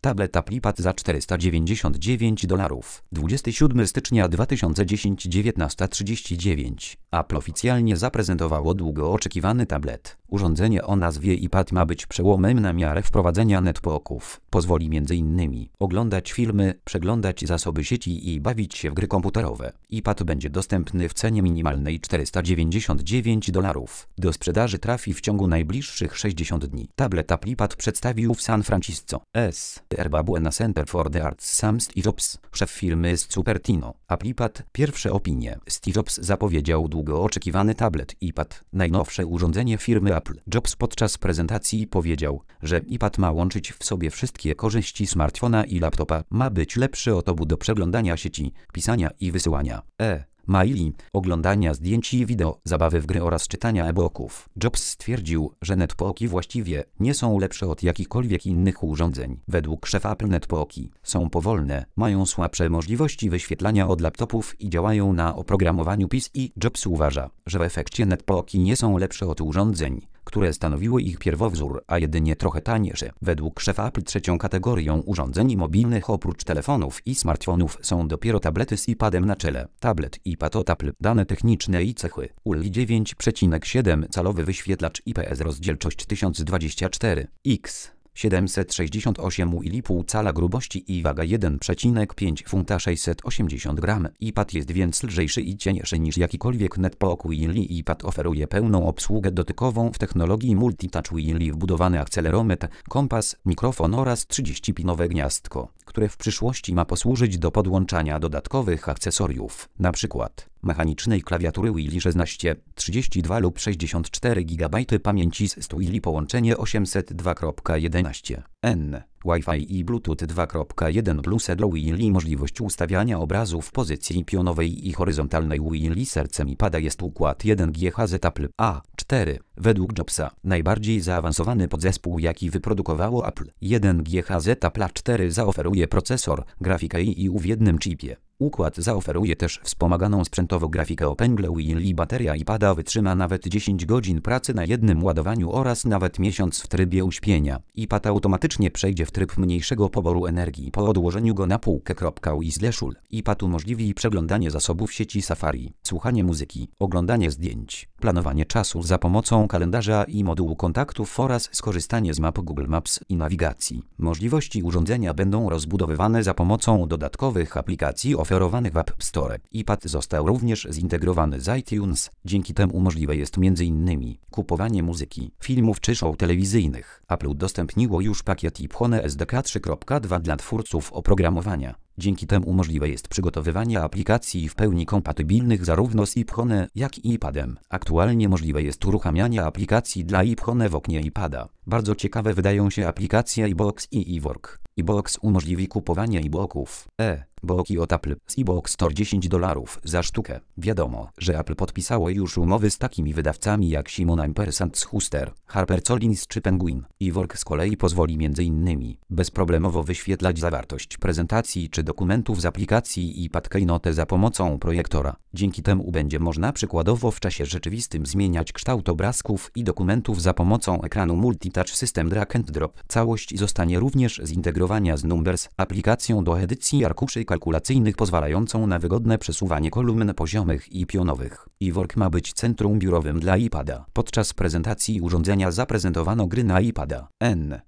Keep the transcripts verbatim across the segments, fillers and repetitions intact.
Tablet Apple iPad za czterysta dziewięćdziesiąt dziewięć dolarów. dwudziestego siódmego stycznia dwa tysiące dziesiątego, dziewiętnasta trzydzieści dziewięć. Apple oficjalnie zaprezentowało długo oczekiwany tablet. Urządzenie o nazwie iPad ma być przełomem na miarę wprowadzenia netbooków. Pozwoli między innymi oglądać filmy, przeglądać zasoby sieci i bawić się w gry komputerowe. iPad będzie dostępny w cenie minimalnej czterysta dziewięćdziesiąt dziewięć dolarów. Do sprzedaży trafi w ciągu najbliższych sześćdziesięciu dni. Tablet Apple iPad przedstawił w San Francisco S. Herba Buena Center for the Arts sam Steve Jobs, szef firmy z Cupertino. Apple iPad. Pierwsze opinie. Steve Jobs zapowiedział długo oczekiwany tablet iPad, najnowsze urządzenie firmy Apple. Jobs podczas prezentacji powiedział, że iPad ma łączyć w sobie wszystkie korzyści smartfona i laptopa. Ma być lepszy od obu do przeglądania sieci, pisania i wysyłania e maili, oglądania zdjęć i wideo, zabawy w gry oraz czytania e-booków. Jobs stwierdził, że netbooki właściwie nie są lepsze od jakichkolwiek innych urządzeń. Według szefa Apple netbooki są powolne, mają słabsze możliwości wyświetlania od laptopów i działają na oprogramowaniu P I S i Jobs uważa, że w efekcie netbooki nie są lepsze od urządzeń, które stanowiły ich pierwowzór, a jedynie trochę tańsze. Według szefa Apple trzecią kategorią urządzeń mobilnych oprócz telefonów i smartfonów są dopiero tablety z iPadem na czele. Tablet iPad od Apple. Dane techniczne i cechy. U L I dziewięć przecinek siedem calowy wyświetlacz I P S, rozdzielczość tysiąc dwadzieścia cztery pikseli, siedemset sześćdziesiąt osiem i pół cala grubości i waga jeden przecinek pięć funta, sześćset osiemdziesiąt gramów. iPad jest więc lżejszy i cieńszy niż jakikolwiek netbook Willy. iPad oferuje pełną obsługę dotykową w technologii multitouch Willy, wbudowany akcelerometr, kompas, mikrofon oraz trzydziestopinowe gniazdko, które w przyszłości ma posłużyć do podłączania dodatkowych akcesoriów, np. mechanicznej klawiatury Willy szesnaście, trzydzieści dwa lub sześćdziesiąt cztery gigabajty pamięci z stu Willy, połączenie osiemset dwa kropka jedenaście N, Wi-Fi i Bluetooth dwa kropka jeden plus dla Willy, możliwość ustawiania obrazu w pozycji pionowej i horyzontalnej Willy. Sercem iPada jest układ jeden G H Z Apple A cztery. Według Jobsa najbardziej zaawansowany podzespół, jaki wyprodukowało Apple. jeden G H Z Apple A cztery zaoferuje procesor, grafikę i u w jednym chipie. Układ zaoferuje też wspomaganą sprzętowo grafikę Opengle Willy. Bateria iPada wytrzyma nawet dziesięć godzin pracy na jednym ładowaniu oraz nawet miesiąc w trybie uśpienia. iPad automatycznie przejdzie w tryb mniejszego poboru energii po odłożeniu go na półkę. Wishleszul. iPad umożliwi przeglądanie zasobów sieci Safari, słuchanie muzyki, oglądanie zdjęć, planowanie czasu za pomocą kalendarza i modułu kontaktów oraz skorzystanie z map Google Maps i nawigacji. Możliwości urządzenia będą rozbudowywane za pomocą dodatkowych aplikacji oferowanych w App Store. iPad został również zintegrowany z iTunes. Dzięki temu możliwe jest między innymi kupowanie muzyki, filmów czy show telewizyjnych. Apple udostępniło już pakiet iPhone S D K trzy kropka dwa dla twórców oprogramowania. Dzięki temu możliwe jest przygotowywanie aplikacji w pełni kompatybilnych zarówno z iPhone, jak i iPadem. Aktualnie możliwe jest uruchamianie aplikacji dla iPhone w oknie iPada. Bardzo ciekawe wydają się aplikacje iBooks i iWork. iBooks umożliwi kupowanie e-booków. E-booki od Apple z iBook Store dziesięć dolarów za sztukę. Wiadomo, że Apple podpisało już umowy z takimi wydawcami jak Simon and Schuster, HarperCollins czy Penguin. iWork z kolei pozwoli między innymi bezproblemowo wyświetlać zawartość prezentacji czy dokumentów z aplikacji iPad Keynote za pomocą projektora. Dzięki temu będzie można przykładowo w czasie rzeczywistym zmieniać kształt obrazków i dokumentów za pomocą ekranu Multitouch System Drag and Drop. Całość zostanie również zintegrowana z Numbers, aplikacją do edycji arkuszy kalkulacyjnych pozwalającą na wygodne przesuwanie kolumn poziomych i pionowych. iWork ma być centrum biurowym dla iPada. Podczas prezentacji urządzenia zaprezentowano gry na iPada N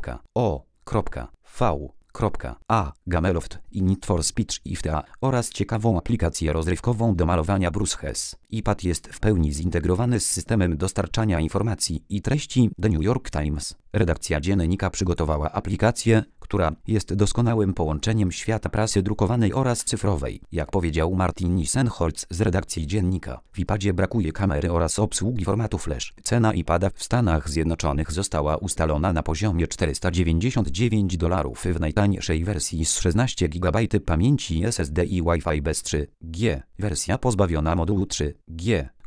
O V A, Gameloft i Need for Speed Shift A oraz ciekawą aplikację rozrywkową do malowania Brush. iPad jest w pełni zintegrowany z systemem dostarczania informacji i treści The New York Times. Redakcja dziennika przygotowała aplikację, która jest doskonałym połączeniem świata prasy drukowanej oraz cyfrowej. Jak powiedział Martin Nisenholz z redakcji dziennika, w iPadzie brakuje kamery oraz obsługi formatu flash. Cena iPada w Stanach Zjednoczonych została ustalona na poziomie czterysta dziewięćdziesiąt dziewięć dolarów w najtańszej wersji z szesnaście gigabajtów pamięci S S D i Wi-Fi bez trzy G. Wersja pozbawiona modułu trzy G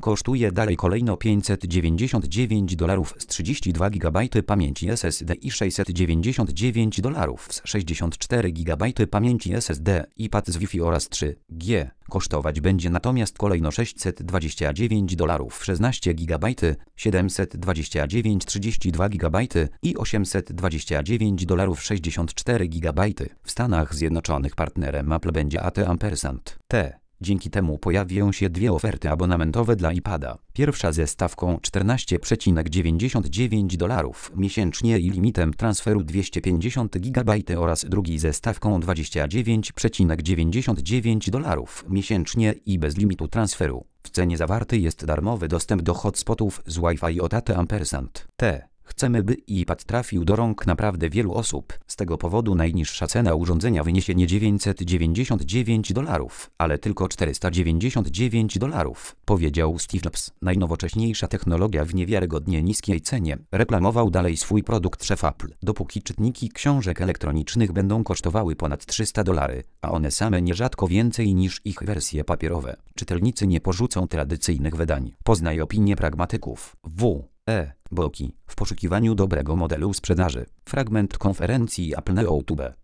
Kosztuje dalej kolejno pięćset dziewięćdziesiąt dziewięć dolarów z trzydzieści dwa gigabajty pamięci S S D i sześćset dziewięćdziesiąt dziewięć dolarów z sześćdziesiąt cztery gigabajty pamięci S S D i pad z Wi-Fi oraz trzy G. Kosztować będzie natomiast kolejno sześćset dwadzieścia dziewięć dolarów szesnaście gigabajty, siedemset dwadzieścia dziewięć trzydzieści dwa gigabajty i osiemset dwadzieścia dziewięć dolarów sześćdziesiąt cztery gigabajty. W Stanach Zjednoczonych partnerem Apple będzie A T ampersand T. Dzięki temu pojawią się dwie oferty abonamentowe dla iPada. Pierwsza ze stawką czternaście przecinek dziewięćdziesiąt dziewięć dolarów miesięcznie i limitem transferu dwieście pięćdziesiąt gigabajtów oraz drugi ze stawką dwadzieścia dziewięć przecinek dziewięćdziesiąt dziewięć dolarów miesięcznie i bez limitu transferu. W cenie zawarty jest darmowy dostęp do hotspotów z Wi-Fi od A T ampersand T. Chcemy, by iPad trafił do rąk naprawdę wielu osób. Z tego powodu najniższa cena urządzenia wyniesie nie dziewięćset dziewięćdziesiąt dziewięć dolarów, ale tylko czterysta dziewięćdziesiąt dziewięć dolarów, powiedział Steve Jobs. Najnowocześniejsza technologia w niewiarygodnie niskiej cenie. Reklamował dalej swój produkt szef Apple. Dopóki czytniki książek elektronicznych będą kosztowały ponad trzysta dolarów, a one same nierzadko więcej niż ich wersje papierowe, czytelnicy nie porzucą tradycyjnych wydań. Poznaj opinię pragmatyków. W. E. Boki. W poszukiwaniu dobrego modelu sprzedaży. Fragment konferencji Apple na YouTube.